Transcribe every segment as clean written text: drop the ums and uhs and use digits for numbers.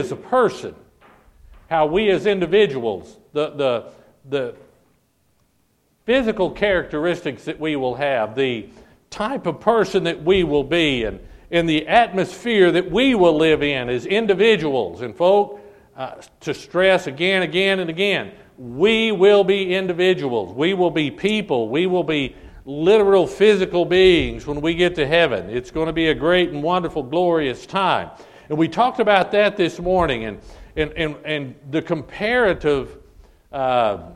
as a person, how we as individuals, the physical characteristics that we will have, the type of person that we will be, and the atmosphere that we will live in as individuals. And folk, to stress again, and again, we will be individuals. We will be people. We will be literal physical beings when we get to heaven. It's going to be a great and wonderful, glorious time. And we talked about that this morning, and the comparative, or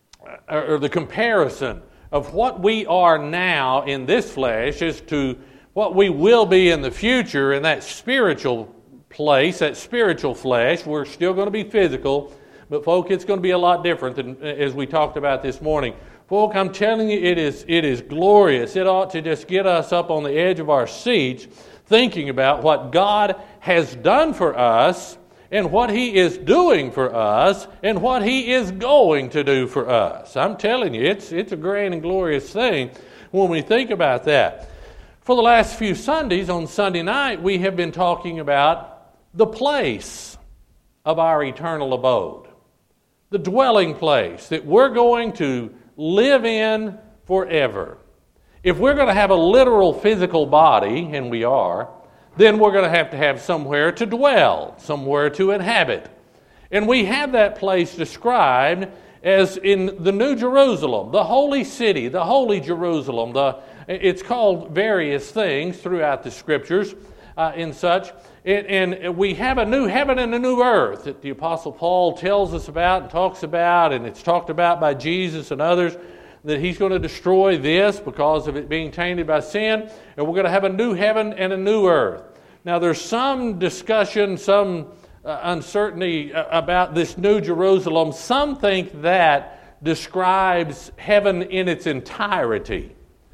the comparison of what we are now in this flesh as to what we will be in the future in that spiritual place, that spiritual flesh. We're still going to be physical, but folk, it's going to be a lot different than as we talked about this morning. Folk, I'm telling you, it is glorious. It ought to just get us up on the edge of our seats thinking about what God has done for us and what He is doing for us and what He is going to do for us. I'm telling you, it's a great and glorious thing when we think about that. For the last few Sundays, on Sunday night, we have been talking about the place of our eternal abode, the dwelling place that we're going to live in forever. If we're going to have a literal physical body, and we are, then we're going to have somewhere to dwell, somewhere to inhabit. And we have that place described as in the New Jerusalem, the holy city, the holy Jerusalem. It's called various things throughout the Scriptures and such. And we have a new heaven and a new earth that the Apostle Paul tells us about and talks about, and it's talked about by Jesus and others, that He's going to destroy this because of it being tainted by sin, and we're going to have a new heaven and a new earth. Now, there's some discussion, some uncertainty about this New Jerusalem. Some think that describes heaven in its entirety,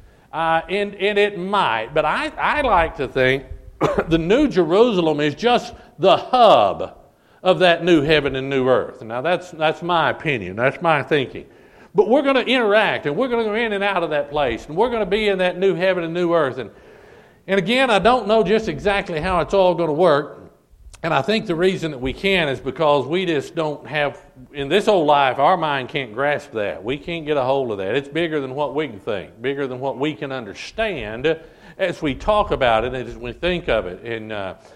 and it might, but I like to think the New Jerusalem is just the hub of that new heaven and new earth. Now, that's my opinion. That's my thinking. But we're going to interact, and we're going to go in and out of that place, and we're going to be in that new heaven and new earth. And again, I don't know just exactly how it's all going to work, and I think the reason that we can is because we just don't have, in this old life, our mind can't grasp that. We can't get a hold of that. It's bigger than what we can think, bigger than what we can understand as we talk about it, as we think of it. And,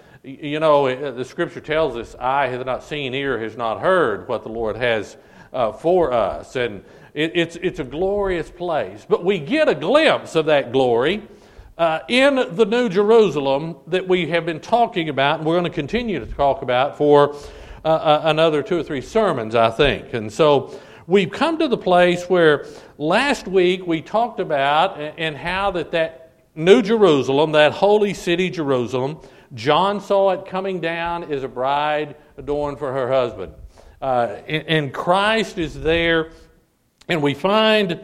the Scripture tells us, eye has not seen, ear has not heard what the Lord has for us. And it's a glorious place. But we get a glimpse of that glory in the New Jerusalem that we have been talking about, and we're going to continue to talk about for another 2 or 3 sermons, I think. And so we've come to the place where last week we talked about and how that New Jerusalem, that holy city Jerusalem, John saw it coming down as a bride adorned for her husband. And Christ is there, and we find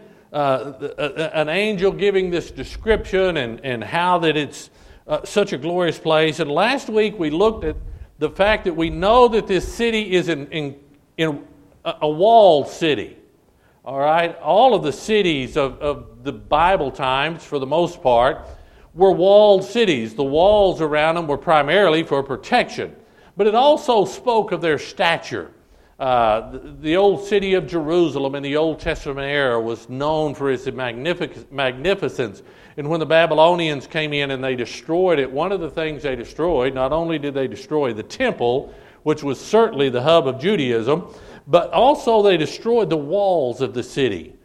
an angel giving this description and how that it's such a glorious place. And last week we looked at the fact that we know that this city is in a walled city. All right, all of the cities of the Bible times, for the most part, were walled cities. The walls around them were primarily for protection, but it also spoke of their stature. The old city of Jerusalem in the Old Testament era was known for its magnificence. And when the Babylonians came in and they destroyed it, one of the things they destroyed, not only did they destroy the temple, which was certainly the hub of Judaism, but also they destroyed the walls of the city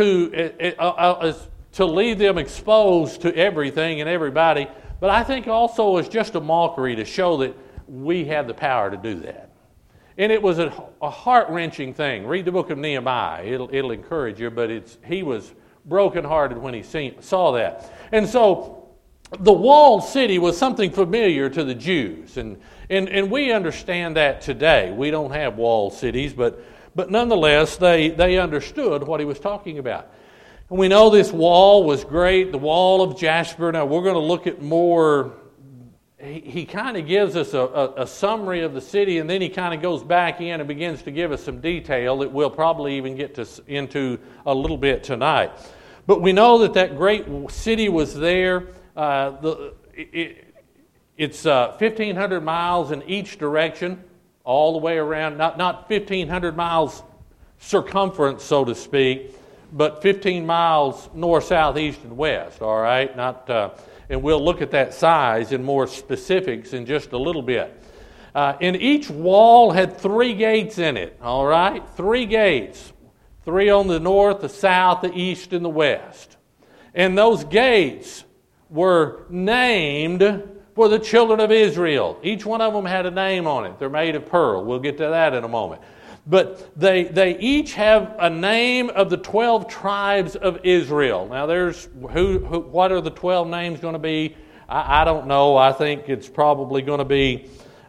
to leave them exposed to everything and everybody. But I think also it's just a mockery to show that we have the power to do that. And it was a heart-wrenching thing. Read the book of Nehemiah. It'll encourage you, but he was brokenhearted when he saw that. And so the walled city was something familiar to the Jews. And we understand that today. We don't have walled cities, but nonetheless, they understood what he was talking about. And we know this wall was great, the wall of Jasper. Now, we're going to look at more. He kind of gives us a summary of the city, and then he kind of goes back in and begins to give us some detail that we'll probably even get into a little bit tonight. But we know that great city was there. It's 1,500 miles in each direction. all the way around, not 1,500 miles circumference, so to speak, but 15 miles north, south, east, and west, all right? And we'll look at that size in more specifics in just a little bit. And each wall had 3 gates in it, all right? 3 gates. 3 on the north, the south, the east, and the west. And those gates were named for the children of Israel. Each one of them had a name on it. They're made of pearl. We'll get to that in a moment. But they each have a name of the 12 tribes of Israel. Now, there's what are the 12 names going to be? I don't know. I think it's probably going to be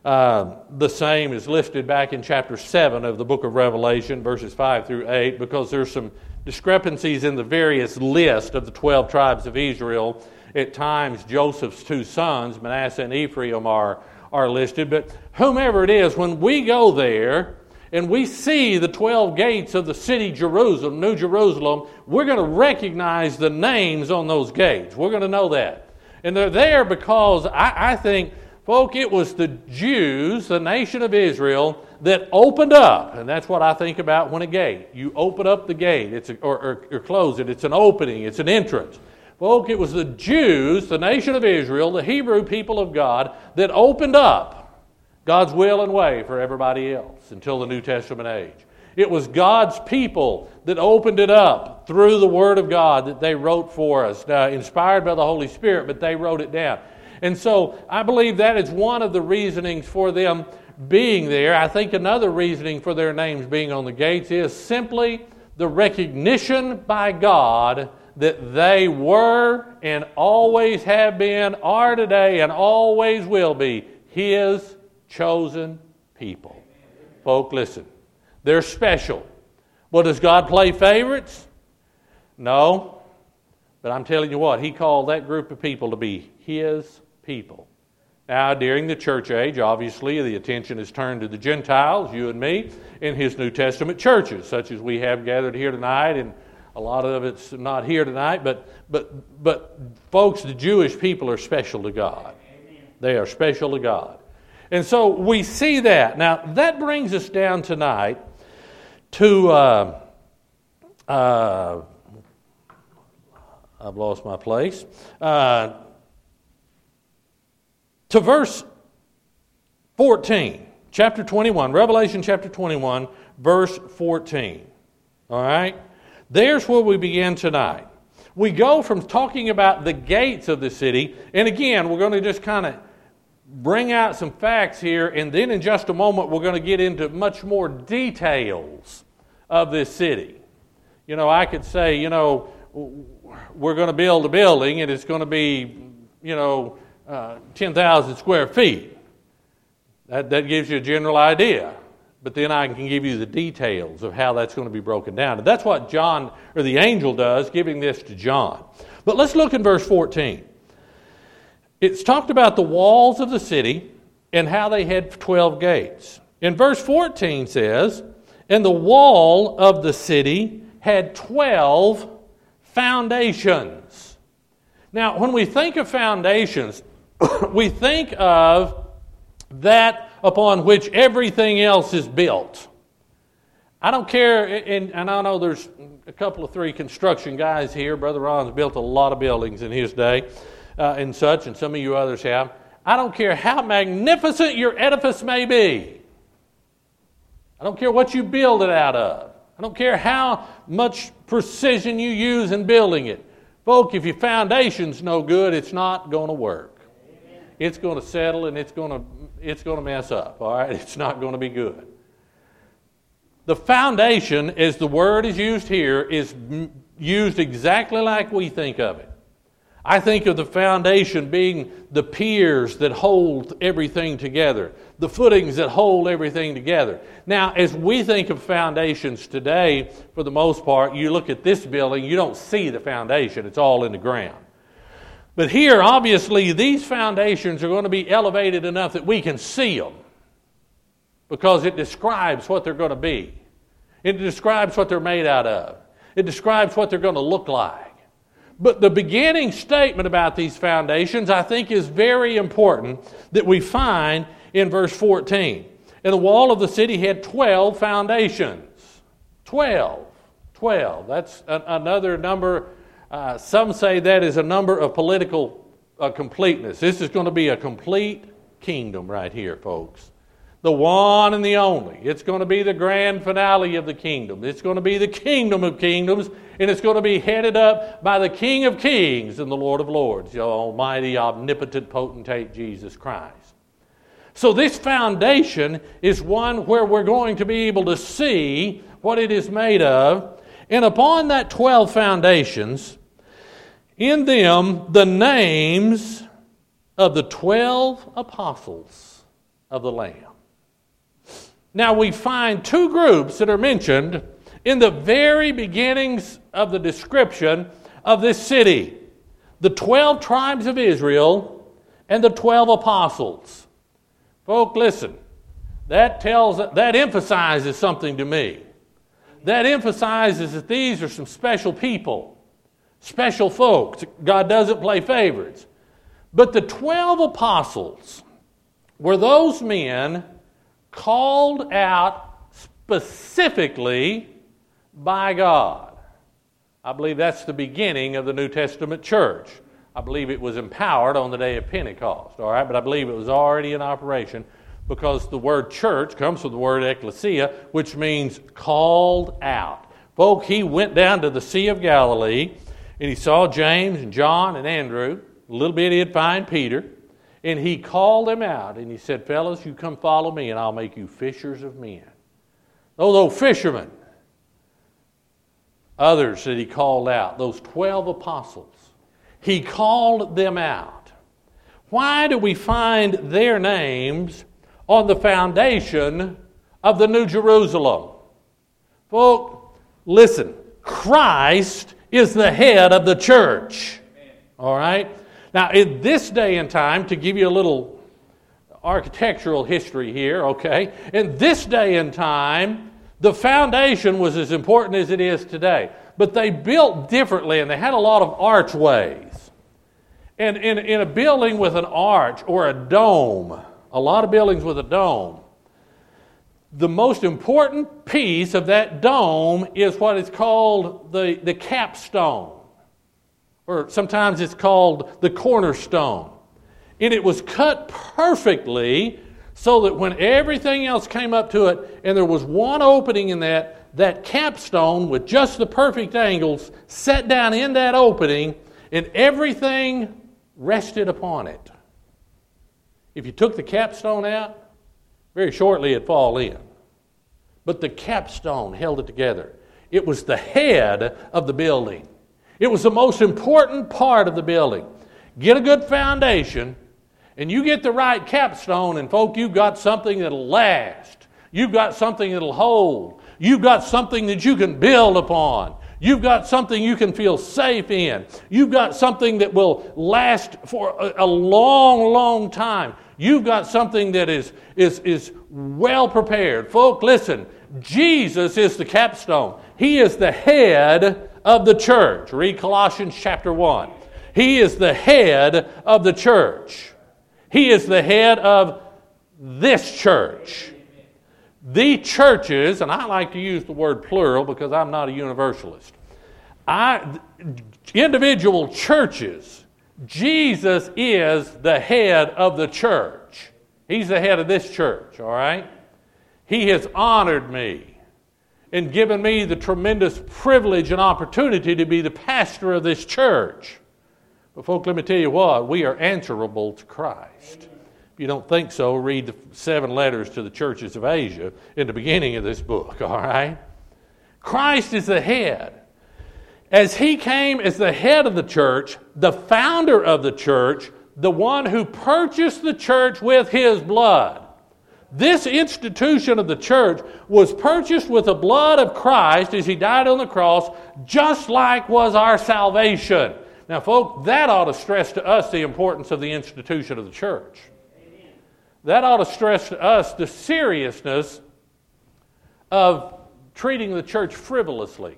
the same as listed back in chapter 7 of the book of Revelation, verses 5 through 8, because there's some discrepancies in the various list of the 12 tribes of Israel. At times, Joseph's 2 sons, Manasseh and Ephraim, are listed. But whomever it is, when we go there and we see the 12 gates of the city Jerusalem, New Jerusalem, we're going to recognize the names on those gates. We're going to know that. And they're there because I think, folk, it was the Jews, the nation of Israel, that opened up. And that's what I think about when a gate. You open up the gate or close it. It's an opening. It's an entrance. Folk, it was the Jews, the nation of Israel, the Hebrew people of God, that opened up God's will and way for everybody else until the New Testament age. It was God's people that opened it up through the Word of God that they wrote for us, inspired by the Holy Spirit, but they wrote it down. And so I believe that is one of the reasonings for them being there. I think another reasoning for their names being on the gates is simply the recognition by God that they were and always have been, are today, and always will be His chosen people. Folk, listen. They're special. Well, does God play favorites? No. But I'm telling you what, He called that group of people to be His people. Now, during the church age, obviously, the attention is turned to the Gentiles, you and me, in His New Testament churches, such as we have gathered here tonight, and a lot of it's not here tonight, but folks, the Jewish people are special to God. They are special to God. And so we see that. Now, that brings us down tonight to, I've lost my place, to verse 14, chapter 21, Revelation chapter 21, verse 14. All right? There's where we begin tonight. We go from talking about the gates of the city, and again, we're going to just kind of bring out some facts here, and then in just a moment we're going to get into much more details of this city. You know, I could say, we're going to build a building and it's going to be, 10,000 square feet. That gives you a general idea. But then I can give you the details of how that's going to be broken down. And that's what John, or the angel, does, giving this to John. But let's look in verse 14. It's talked about the walls of the city and how they had 12 gates. In verse 14 says, and the wall of the city had 12 foundations. Now, when we think of foundations, we think of that upon which everything else is built. I don't care, and I know there's a couple of 3 construction guys here. Brother Ron's built a lot of buildings in his day and such, and some of you others have. I don't care how magnificent your edifice may be. I don't care what you build it out of. I don't care how much precision you use in building it. Folk, if your foundation's no good, it's not going to work. Amen. It's going to settle and it's going to mess up. All right, it's not going to be good. The foundation, as the word is used here, is used exactly like we think of it. I think of the foundation being the piers that hold everything together, the footings that hold everything together. Now, as we think of foundations today, for the most part, you look at this building, you don't see the foundation. It's all in the ground. But here, obviously, these foundations are going to be elevated enough that we can see them because it describes what they're going to be. It describes what they're made out of. It describes what they're going to look like. But the beginning statement about these foundations, I think, is very important that we find in verse 14. And the wall of the city had 12 foundations. 12. That's another number. Some say that is a number of political completeness. This is going to be a complete kingdom right here, folks. The one and the only. It's going to be the grand finale of the kingdom. It's going to be the kingdom of kingdoms, and it's going to be headed up by the King of kings and the Lord of lords, the almighty, omnipotent, potentate Jesus Christ. So this foundation is one where we're going to be able to see what it is made of. And upon that 12 foundations, in them the names of the 12 apostles of the Lamb. Now we find two groups that are mentioned in the very beginnings of the description of this city. The 12 tribes of Israel and the 12 apostles. Folk, listen, that emphasizes something to me. That emphasizes that these are some special people, special folks. God doesn't play favorites. But the 12 apostles were those men called out specifically by God. I believe that's the beginning of the New Testament church. I believe it was empowered on the day of Pentecost, all right? But I believe it was already in operation because the word church comes from the word ecclesia, which means called out. Folk, he went down to the Sea of Galilee, and he saw James and John and Andrew. A little bit he'd find Peter, and he called them out, and he said, fellas, you come follow me, and I'll make you fishers of men. Those fishermen, others that he called out, those 12 apostles, he called them out. Why do we find their names on the foundation of the New Jerusalem? Folks, listen, Christ is the head of the church. All right? Now, in this day and time, to give you a little architectural history here, okay? In this day and time, the foundation was as important as it is today. But they built differently, and they had a lot of archways. And in a building with an arch or a dome, a lot of buildings with a dome, the most important piece of that dome is what is called the capstone. Or sometimes it's called the cornerstone. And it was cut perfectly so that when everything else came up to it and there was one opening in that capstone with just the perfect angles set down in that opening, and everything rested upon it. If you took the capstone out, very shortly it'd fall in. But the capstone held it together. It was the head of the building. It was the most important part of the building. Get a good foundation, and you get the right capstone, and folk, you've got something that'll last. You've got something that'll hold. You've got something that you can build upon. You've got something you can feel safe in. You've got something that will last for a long, long time. You've got something that is well prepared. Folk, listen, Jesus is the capstone. He is the head of the church. Read Colossians chapter 1. He is the head of the church. He is the head of this church. The churches, and I like to use the word plural because I'm not a universalist. Individual churches, Jesus is the head of the church. He's the head of this church, all right? He has honored me and given me the tremendous privilege and opportunity to be the pastor of this church. But folks, let me tell you what, we are answerable to Christ. If you don't think so, read the 7 letters to the churches of Asia in the beginning of this book, all right? Christ is the head. As he came as the head of the church, the founder of the church, the one who purchased the church with his blood. This institution of the church was purchased with the blood of Christ as he died on the cross, just like was our salvation. Now, folks, that ought to stress to us the importance of the institution of the church. That ought to stress to us the seriousness of treating the church frivolously.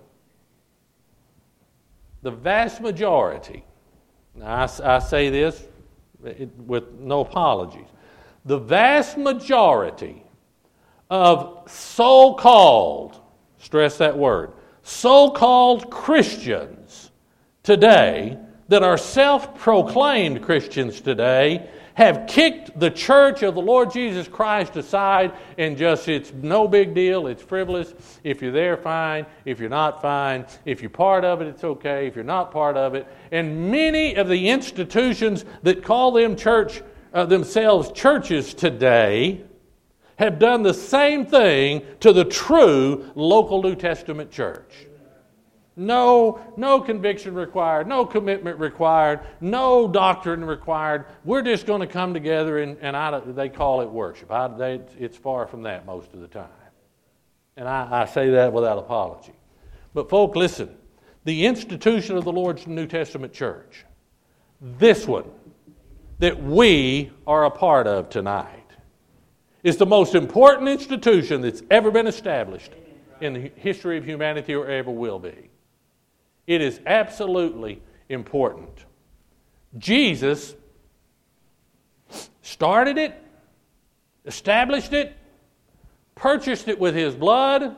The vast majority, now I say this with no apologies, the vast majority of so-called, stress that word, so-called Christians today that are self-proclaimed Christians today have kicked the church of the Lord Jesus Christ aside and just, it's no big deal, it's frivolous. If you're there, fine. If you're not, fine. If you're part of it, it's okay. If you're not part of it. And many of the institutions that call themselves churches today have done the same thing to the true local New Testament church. No conviction required, no commitment required, no doctrine required. We're just going to come together and they call it worship. It's far from that most of the time. And I say that without apology. But folk, listen, the institution of the Lord's New Testament church, this one that we are a part of tonight, is the most important institution that's ever been established in the history of humanity or ever will be. It is absolutely important. Jesus started it, established it, purchased it with his blood,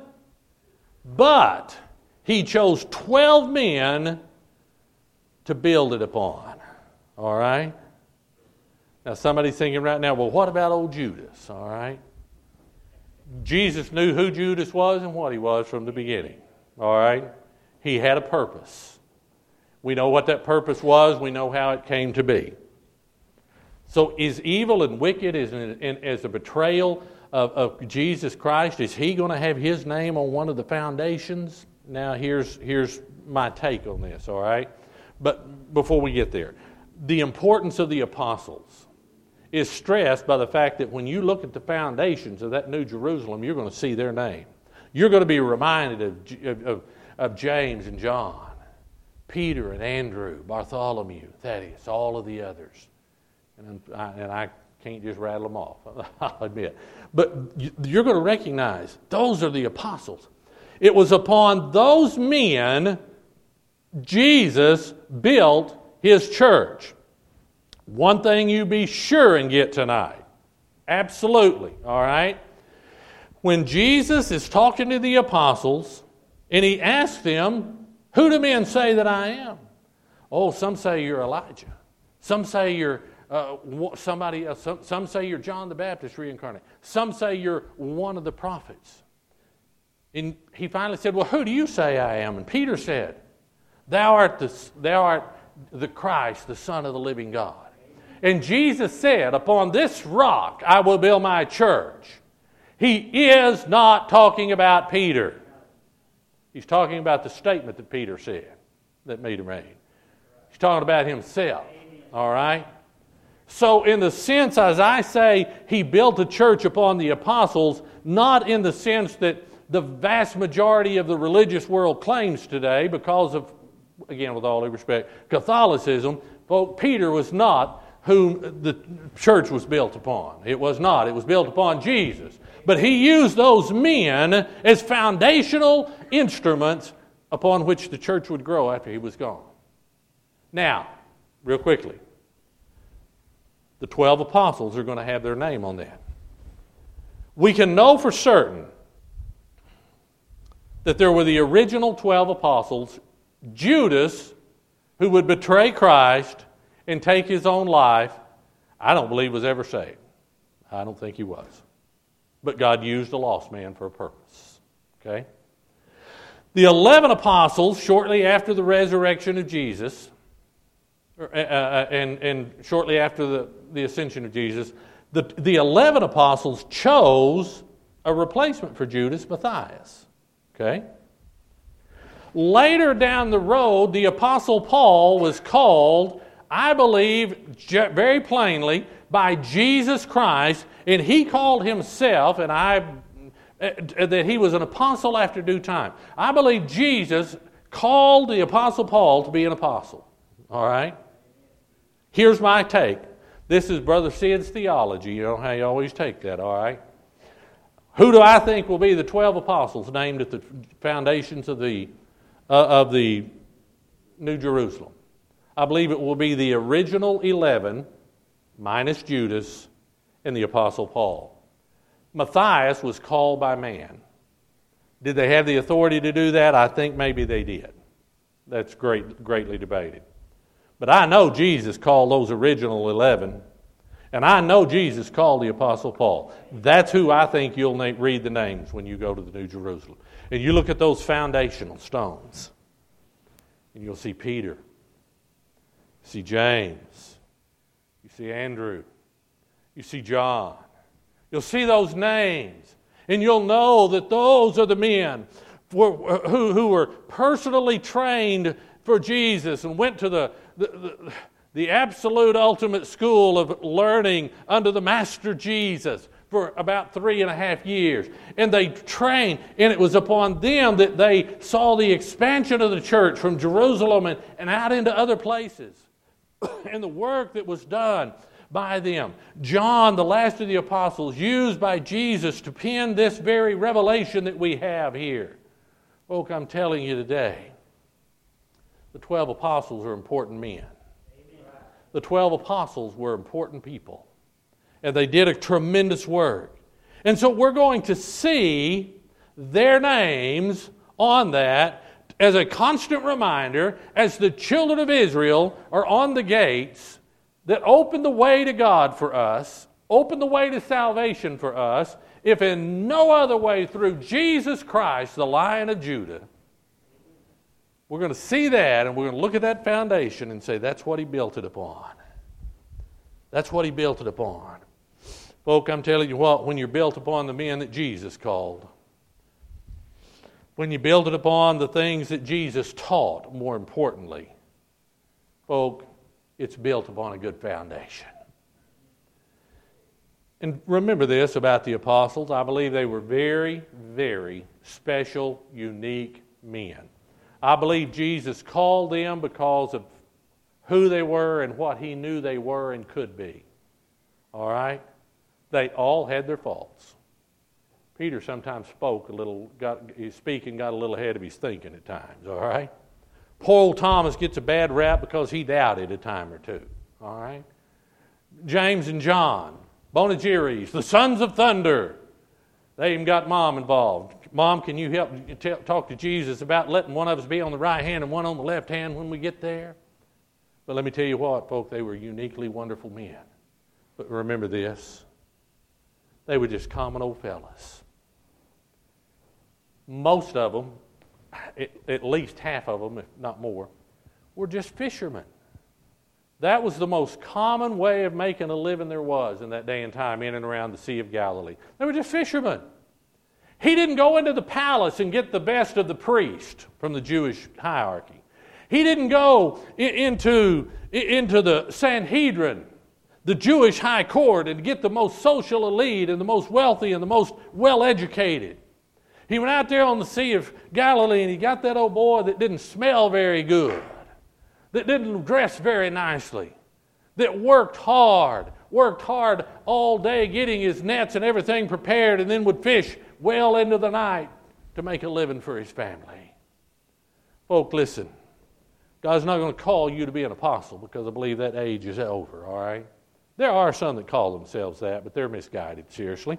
but he chose 12 men to build it upon. All right? Now somebody's thinking right now, well, what about old Judas? All right? Jesus knew who Judas was and what he was from the beginning. All right? He had a purpose. We know what that purpose was. We know how it came to be. So is evil and wicked as a betrayal of Jesus Christ? Is he going to have his name on one of the foundations? Now here's my take on this, all right? But before we get there, the importance of the apostles is stressed by the fact that when you look at the foundations of that New Jerusalem, you're going to see their name. You're going to be reminded of James and John, Peter and Andrew, Bartholomew, Thaddeus, all of the others. And I can't just rattle them off, I'll admit. But you're going to recognize those are the apostles. It was upon those men Jesus built his church. One thing you be sure and get tonight. Absolutely, all right? When Jesus is talking to the apostles, and he asked them, who do men say that I am? Oh, some say you're Elijah. Some say you're somebody else. Some say you're John the Baptist reincarnate. Some say you're one of the prophets. And he finally said, well, who do you say I am? And Peter said, thou art the Christ, the Son of the living God. And Jesus said, upon this rock I will build my church. He is not talking about Peter. He's talking about the statement that Peter said, that Peter made. He's talking about himself, all right? So in the sense, as I say, he built a church upon the apostles, not in the sense that the vast majority of the religious world claims today because of, again, with all due respect, Catholicism. Well, Peter was not whom the church was built upon. It was not. It was built upon Jesus. But he used those men as foundational instruments upon which the church would grow after he was gone. Now, real quickly, the 12 apostles are going to have their name on that. We can know for certain that there were the original 12 apostles. Judas, who would betray Christ and take his own life, I don't believe was ever saved. I don't think he was. But God used a lost man for a purpose. Okay? The 11 apostles, shortly after the resurrection of Jesus, and shortly after the ascension of Jesus, the 11 apostles chose a replacement for Judas, Matthias. Okay? Later down the road, the Apostle Paul was called, I believe, very plainly, by Jesus Christ, and he called himself, that he was an apostle after due time. I believe Jesus called the Apostle Paul to be an apostle. All right? Here's my take. This is Brother Sid's theology. You know how you always take that, all right? Who do I think will be the 12 apostles named at the foundations of the New Jerusalem? I believe it will be the original 11, minus Judas, and the Apostle Paul. Matthias was called by man. Did they have the authority to do that? I think maybe they did. That's greatly debated. But I know Jesus called those original 11, and I know Jesus called the Apostle Paul. That's who I think you'll read the names when you go to the New Jerusalem. And you look at those foundational stones, and you'll see Peter, you see James, you see Andrew, you see John. You'll see those names, and you'll know that those are the men who were personally trained for Jesus and went to the absolute ultimate school of learning under the Master Jesus for about 3.5 years. And they trained, and it was upon them that they saw the expansion of the church from Jerusalem and out into other places. And the work that was done by them. John, the last of the apostles, used by Jesus to pen this very revelation that we have here. Folk, I'm telling you today, the 12 apostles are important men. The 12 apostles were important people. And they did a tremendous work. And so we're going to see their names on that as a constant reminder as the children of Israel are on the gates that open the way to God for us, open the way to salvation for us, if in no other way through Jesus Christ, the Lion of Judah. We're going to see that, and we're going to look at that foundation and say, that's what he built it upon. That's what he built it upon. Folk, I'm telling you what, when you're built upon the men that Jesus called, when you build it upon the things that Jesus taught, more importantly, folk, it's built upon a good foundation. And remember this about the apostles. I believe they were very, very special, unique men. I believe Jesus called them because of who they were and what he knew they were and could be. All right? They all had their faults. Peter sometimes got a little ahead of his thinking at times. All right? Poor old Thomas gets a bad rap because he doubted a time or two. All right? James and John, Boanerges, the sons of thunder. They even got Mom involved. Mom, can you help talk to Jesus about letting one of us be on the right hand and one on the left hand when we get there? But let me tell you what, folks, they were uniquely wonderful men. But remember this, they were just common old fellas. Most of them, at least half of them, if not more, were just fishermen. That was the most common way of making a living there was in that day and time in and around the Sea of Galilee. They were just fishermen. He didn't go into the palace and get the best of the priest from the Jewish hierarchy. He didn't go into the Sanhedrin, the Jewish high court, and get the most social elite and the most wealthy and the most well-educated. He went out there on the Sea of Galilee and he got that old boy that didn't smell very good, that didn't dress very nicely, that worked hard all day getting his nets and everything prepared and then would fish well into the night to make a living for his family. Folk, listen. God's not going to call you to be an apostle because I believe that age is over, all right? There are some that call themselves that, but they're misguided, seriously.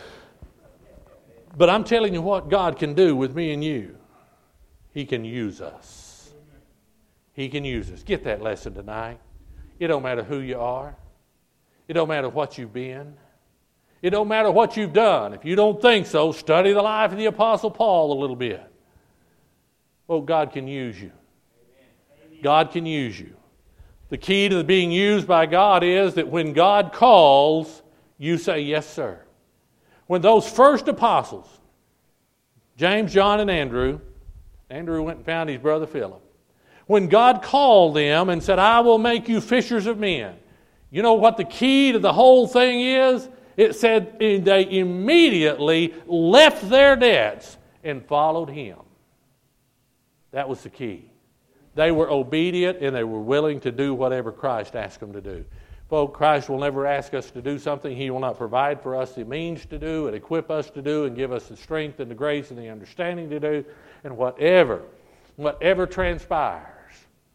But I'm telling you what God can do with me and you. He can use us. He can use us. Get that lesson tonight. It don't matter who you are. It don't matter what you've been. It don't matter what you've done. If you don't think so, study the life of the Apostle Paul a little bit. Oh, God can use you. God can use you. The key to being used by God is that when God calls, you say, yes, sir. When those first apostles, James, John, and Andrew went and found his brother Philip. When God called them and said, I will make you fishers of men, you know what the key to the whole thing is? It said they immediately left their nets and followed him. That was the key. They were obedient and they were willing to do whatever Christ asked them to do. Folks, Christ will never ask us to do something He will not provide for us the means to do and equip us to do and give us the strength and the grace and the understanding to do. And whatever transpires,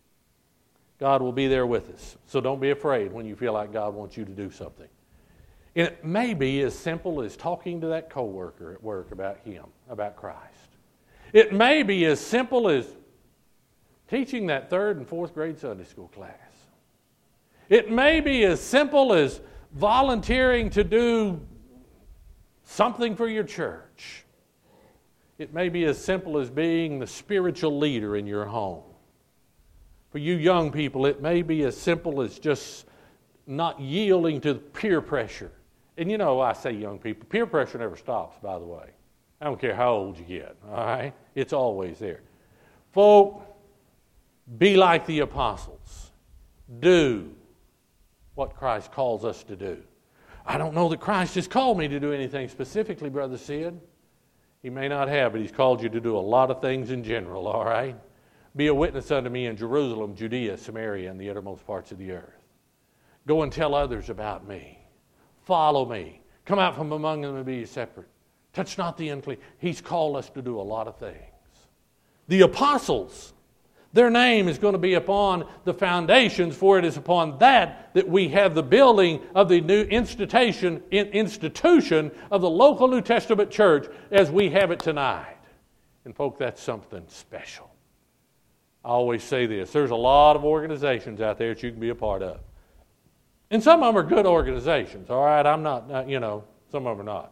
God will be there with us. So don't be afraid when you feel like God wants you to do something. And it may be as simple as talking to that coworker at work about him, about Christ. It may be as simple as teaching that 3rd and 4th grade Sunday school class. It may be as simple as volunteering to do something for your church. It may be as simple as being the spiritual leader in your home. For you young people, it may be as simple as just not yielding to peer pressure. And you know, I say young people, peer pressure never stops, by the way. I don't care how old you get, all right? It's always there. Folk, be like the apostles. Do what Christ calls us to do. I don't know that Christ has called me to do anything specifically, Brother Sid. He may not have, but He's called you to do a lot of things in general, all right? Be a witness unto me in Jerusalem, Judea, Samaria, and the uttermost parts of the earth. Go and tell others about me. Follow me. Come out from among them and be separate. Touch not the unclean. He's called us to do a lot of things. The apostles, their name is going to be upon the foundations, for it is upon that we have the building of the new institution of the local New Testament church as we have it tonight. And folk, that's something special. I always say this. There's a lot of organizations out there that you can be a part of. And some of them are good organizations, all right? I'm not, some of them are not.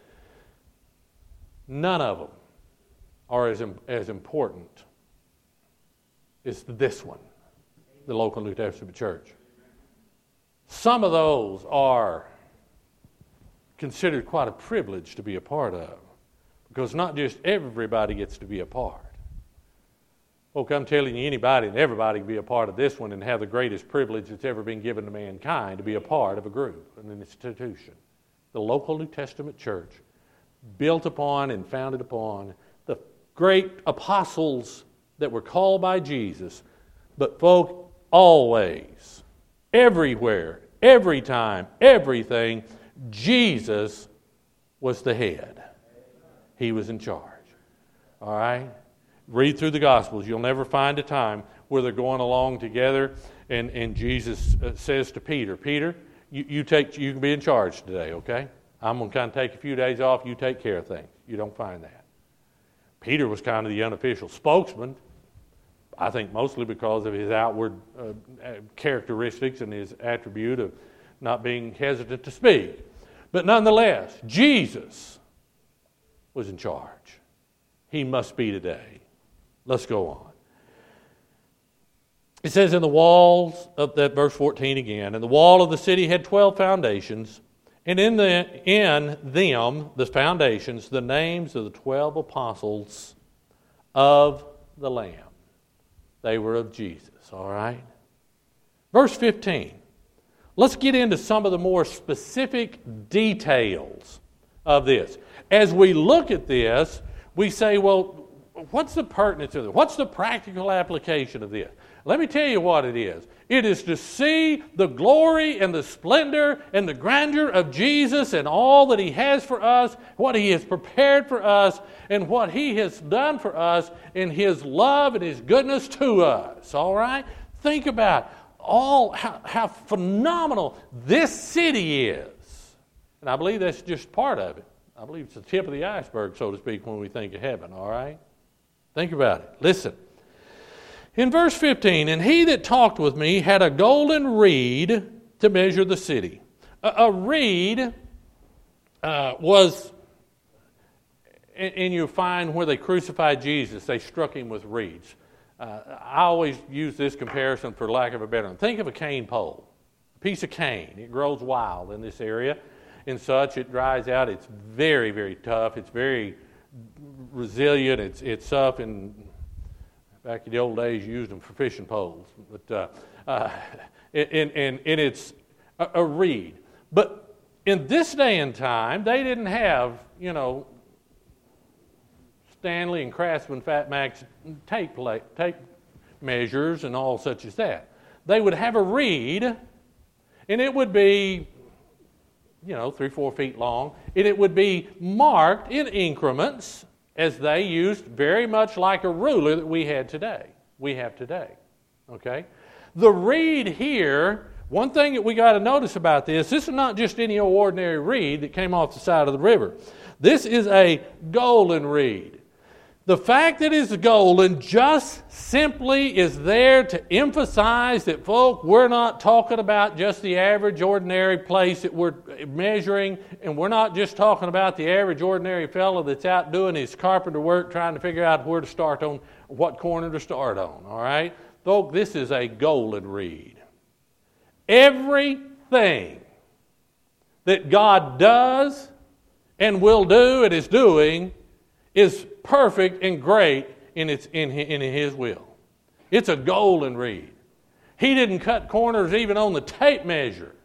None of them are as important as this one, the local New Testament church. Some of those are considered quite a privilege to be a part of, because not just everybody gets to be a part. Folk, I'm telling you, anybody and everybody can be a part of this one and have the greatest privilege that's ever been given to mankind, to be a part of a group, an institution. The local New Testament church, built upon and founded upon the great apostles that were called by Jesus. But folk, always, everywhere, every time, everything, Jesus was the head. He was in charge. All right? Read through the Gospels. You'll never find a time where they're going along together and Jesus says to Peter, Peter, you can be in charge today, okay? I'm going to kind of take a few days off. You take care of things. You don't find that. Peter was kind of the unofficial spokesman, I think mostly because of his outward characteristics and his attribute of not being hesitant to speak. But nonetheless, Jesus was in charge. He must be today. Let's go on. It says in the walls of that verse 14 again, and the wall of the city had 12 foundations, and in them, the foundations, the names of the 12 apostles of the Lamb. They were of Jesus, all right? Verse 15. Let's get into some of the more specific details of this. As we look at this, we say, well, what's the pertinence of this? What's the practical application of this? Let me tell you what it is. It is to see the glory and the splendor and the grandeur of Jesus and all that He has for us, what He has prepared for us, and what He has done for us in His love and His goodness to us. All right? Think about how phenomenal this city is. And I believe that's just part of it. I believe it's the tip of the iceberg, so to speak, when we think of heaven. All right? Think about it. Listen. In verse 15, and he that talked with me had a golden reed to measure the city. A reed was, and you find where they crucified Jesus, they struck Him with reeds. I always use this comparison for lack of a better one. Think of a cane pole, a piece of cane. It grows wild in this area and such. It dries out. It's very, very tough. It's very resilient. It's tough and... Back in the old days, you used them for fishing poles, but it's a reed. But in this day and time, they didn't have, Stanley and Craftsman Fat Max tape measures and all such as that. They would have a reed, and it would be, 3-4 feet long, and it would be marked in increments, as they used very much like a ruler that we have today. Okay? The reed here One thing that we got to notice about this is not just any ordinary reed that came off the side of the river. This is a golden reed. The fact that it's golden just simply is there to emphasize that, folk, we're not talking about just the average ordinary place that we're measuring, and we're not just talking about the average ordinary fellow that's out doing his carpenter work trying to figure out where to start on, what corner to start on, all right? Folk, this is a golden reed. Everything that God does and will do and is doing is perfect and great in His will. It's a golden reed. He didn't cut corners even on the tape measure.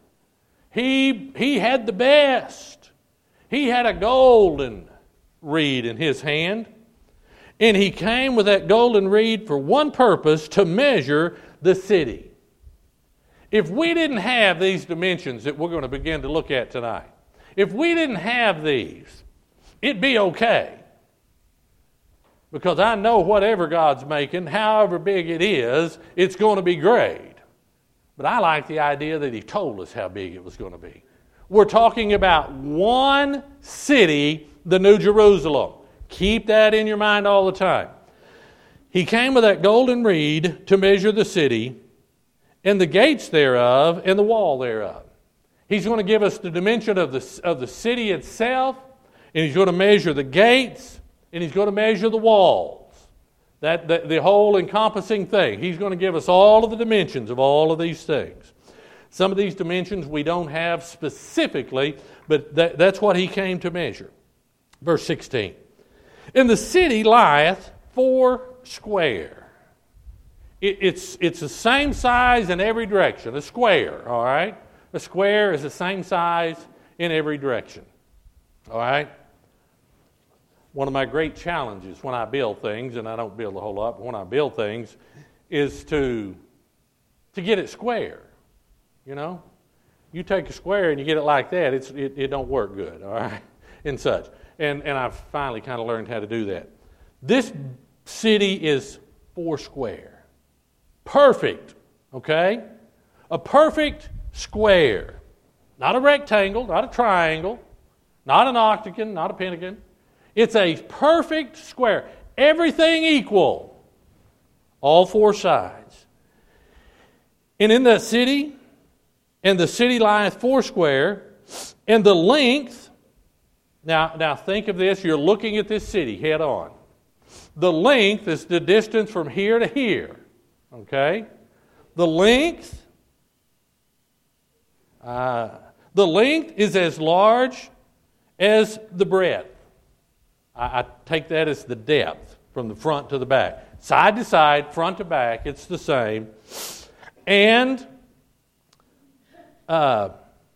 He had the best. He had a golden reed in His hand, and He came with that golden reed for one purpose, to measure the city. If we didn't have these dimensions that we're going to begin to look at tonight, if we didn't have these, it'd be okay. Because I know whatever God's making, however big it is, it's going to be great. But I like the idea that He told us how big it was going to be. We're talking about one city, the New Jerusalem. Keep that in your mind all the time. He came with that golden reed to measure the city, and the gates thereof, and the wall thereof. He's going to give us the dimension of the city itself, and He's going to measure the gates, and He's going to measure the walls, the whole encompassing thing. He's going to give us all of the dimensions of all of these things. Some of these dimensions we don't have specifically, but that's what He came to measure. Verse 16. And the city lieth 4 square. It's the same size in every direction, a square, all right? A square is the same size in every direction, all right? One of my great challenges when I build things, and I don't build a whole lot, but when I build things, is to get it square. You know? You take a square and you get it like that, it don't work good, all right? And such. And I've finally kind of learned how to do that. This city is 4 square. Perfect, okay? A perfect square. Not a rectangle, not a triangle, not an octagon, not a pentagon. It's a perfect square. Everything equal. All 4 sides. And in that city, and the city lieth 4 square, and the length, now think of this, you're looking at this city head on. The length is the distance from here to here. Okay? The length is as large as the breadth. I take that as the depth from the front to the back. Side to side, front to back, it's the same. And the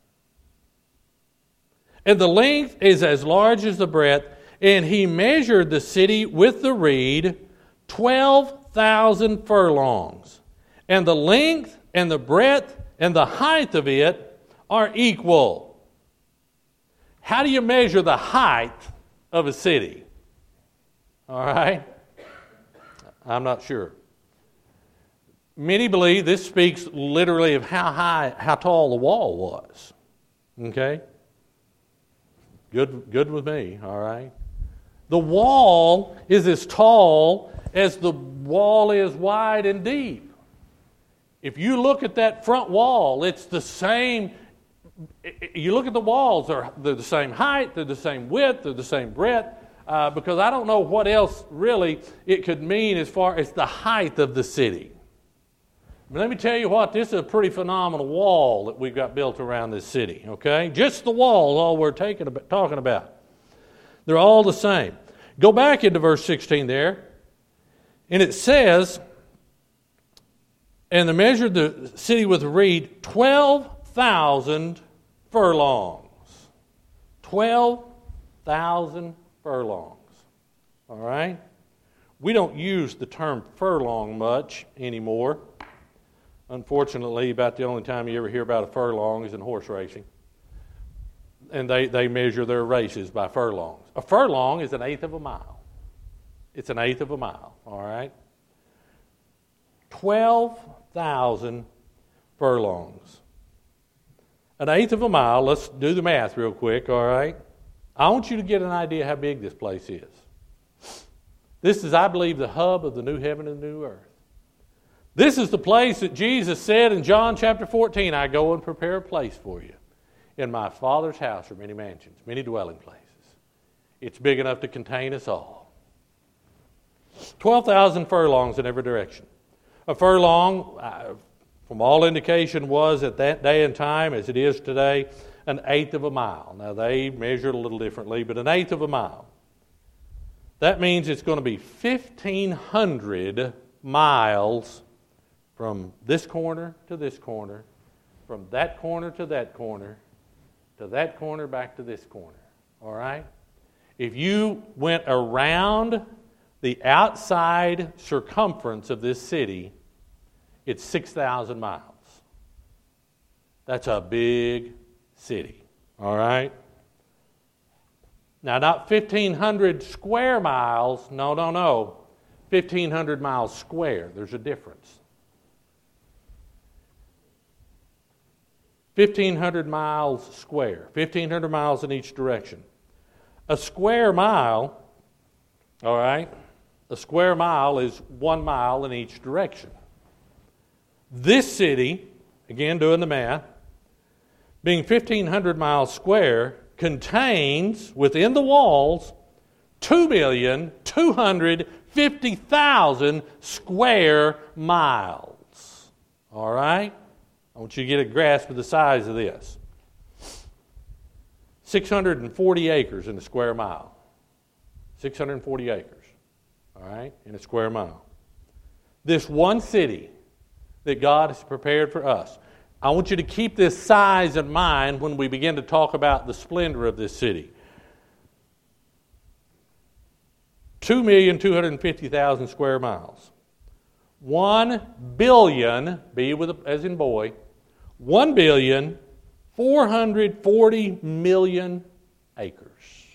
length is as large as the breadth. And he measured the city with the reed 12,000 furlongs. And the length and the breadth and the height of it are equal. How do you measure the height of a city? All right? I'm not sure. Many believe this speaks literally of how tall the wall was. Okay? Good with me, all right? The wall is as tall as the wall is wide and deep. If you look at that front wall, it's the same. You look at the walls, they're the same height, they're the same width, they're the same breadth, because I don't know what else really it could mean as far as the height of the city. But let me tell you what, this is a pretty phenomenal wall that we've got built around this city, okay? Just the wall is all we're talking about. They're all the same. Go back into verse 16 there, and it says, and they measured the city with a reed 12,000 furlongs. 12,000 furlongs. All right? We don't use the term furlong much anymore. Unfortunately, about the only time you ever hear about a furlong is in horse racing. And they measure their races by furlongs. A furlong is 1/8 of a mile. It's 1/8 of a mile, all right? 12,000 furlongs. An eighth of a mile, let's do the math real quick, all right? I want you to get an idea how big this place is. This is, I believe, the hub of the new heaven and new earth. This is the place that Jesus said in John chapter 14, I go and prepare a place for you. In my Father's house are many mansions, many dwelling places. It's big enough to contain us all. 12,000 furlongs in every direction. A furlong, from all indication, was at that day and time, as it is today, an eighth of a mile. Now, they measured a little differently, but an eighth of a mile. That means it's going to be 1,500 miles from this corner to this corner, from that corner to that corner back to this corner. All right? If you went around the outside circumference of this city, it's 6,000 miles. That's a big city. All right? Now, not 1,500 square miles. No. 1,500 miles square. There's a difference. 1,500 miles square. 1,500 miles in each direction. A square mile, all right, a square mile is 1 mile in each direction. This city, again doing the math, being 1,500 miles square, contains within the walls 2,250,000 square miles. All right? I want you to get a grasp of the size of this. 640 acres in a square mile. 640 acres. All right? In a square mile. This one city that God has prepared for us. I want you to keep this size in mind when we begin to talk about the splendor of this city. 2,250,000 square miles. 1 billion, B with a, as in boy, 1,440,000,000 acres.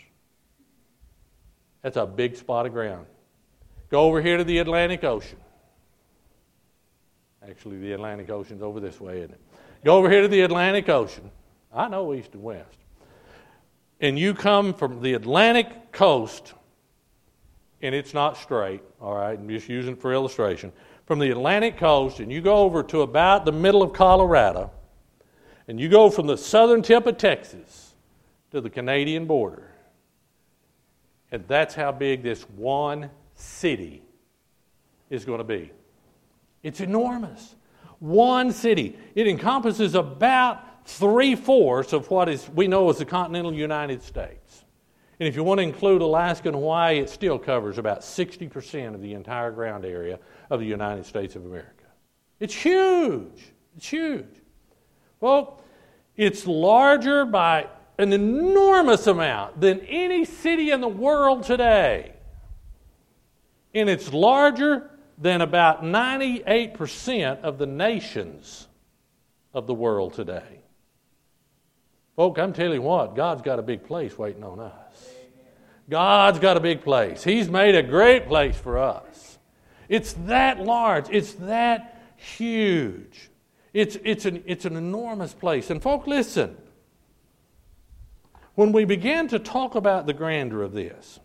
That's a big spot of ground. Go over here to the Atlantic Ocean. Actually, the Atlantic Ocean's over this way, isn't it? Go over here to the Atlantic Ocean. I know east and west. And you come from the Atlantic coast, and it's not straight, all right? I'm just using it for illustration. From the Atlantic coast, and you go over to about the middle of Colorado, and you go from the southern tip of Texas to the Canadian border. And that's how big this one city is going to be. It's enormous. One city. It encompasses about 3/4 of what we know as the continental United States. And if you want to include Alaska and Hawaii, it still covers about 60% of the entire ground area of the United States of America. It's huge. It's huge. Well, it's larger by an enormous amount than any city in the world today. And it's larger than about 98% of the nations of the world today. Folks, I'm telling you what, God's got a big place waiting on us. God's got a big place. He's made a great place for us. It's that large. It's that huge. It's an enormous place. And folks, listen. When we began to talk about the grandeur of this,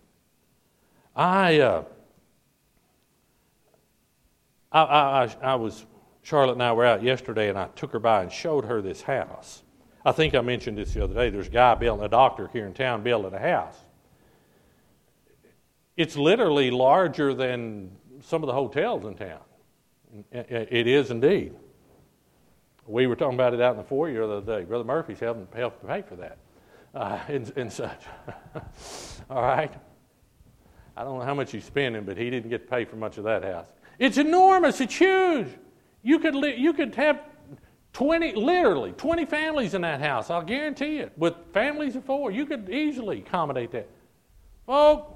Charlotte and I were out yesterday, and I took her by and showed her this house. I think I mentioned this the other day. There's a doctor here in town building a house. It's literally larger than some of the hotels in town. It is indeed. We were talking about it out in the foyer the other day. Brother Murphy's helped to pay for that and such. All right? I don't know how much he's spending, but he didn't get to pay for much of that house. It's enormous. It's huge. You could have 20 families in that house. I'll guarantee it. With families of 4, you could easily accommodate that. Well,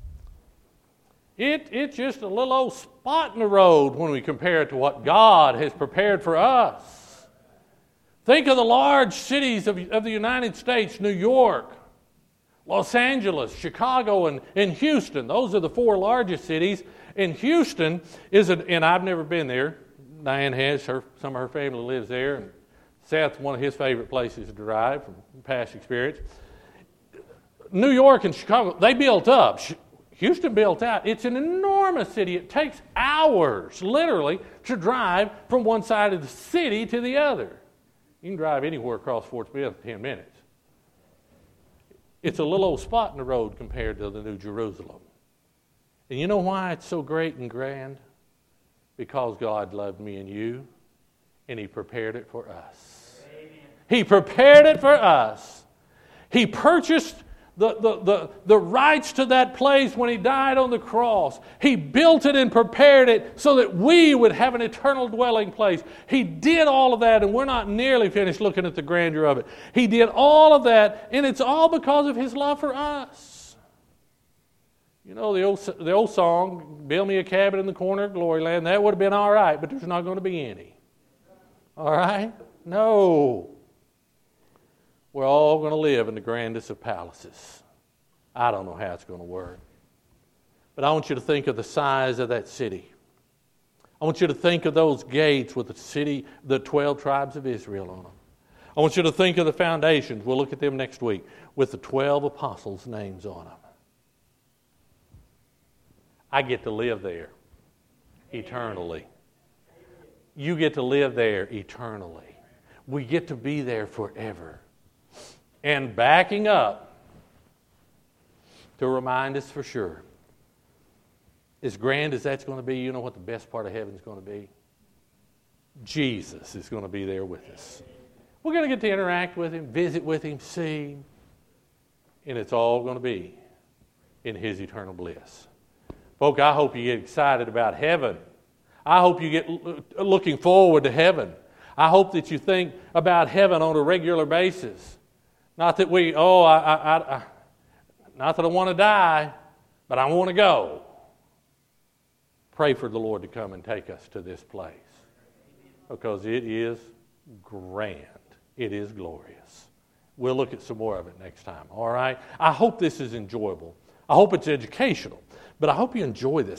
it's just a little old spot in the road when we compare it to what God has prepared for us. Think of the large cities of the United States: New York, Los Angeles, Chicago, and Houston. Those are the 4 largest cities. And Houston and I've never been there. Diane has, some of her family lives there, and Seth, one of his favorite places to drive from past experience. New York and Chicago, they built up. Houston built out. It's an enormous city. It takes hours, literally, to drive from one side of the city to the other. You can drive anywhere across Fort Smith in 10 minutes. It's a little old spot in the road compared to the New Jerusalem. And you know why it's so great and grand? Because God loved me and you, and He prepared it for us. Amen. He prepared it for us. He purchased the rights to that place when He died on the cross. He built it and prepared it so that we would have an eternal dwelling place. He did all of that, and we're not nearly finished looking at the grandeur of it. He did all of that, and it's all because of His love for us. You know the old song, "Build me a cabin in the corner of Glory Land." That would have been all right, but there's not going to be any. All right? No. We're all going to live in the grandest of palaces. I don't know how it's going to work. But I want you to think of the size of that city. I want you to think of those gates with the 12 tribes of Israel on them. I want you to think of the foundations. We'll look at them next week with the 12 apostles' names on them. I get to live there eternally. You get to live there eternally. We get to be there forever. And backing up to remind us for sure, as grand as that's going to be, you know what the best part of heaven is going to be? Jesus is going to be there with us. We're going to get to interact with Him, visit with Him, see Him, and it's all going to be in His eternal bliss. Folks, I hope you get excited about heaven. I hope you get looking forward to heaven. I hope that you think about heaven on a regular basis. Not that not that I want to die, but I want to go. Pray for the Lord to come and take us to this place, because it is grand. It is glorious. We'll look at some more of it next time, all right? I hope this is enjoyable. I hope it's educational, but I hope you enjoy this.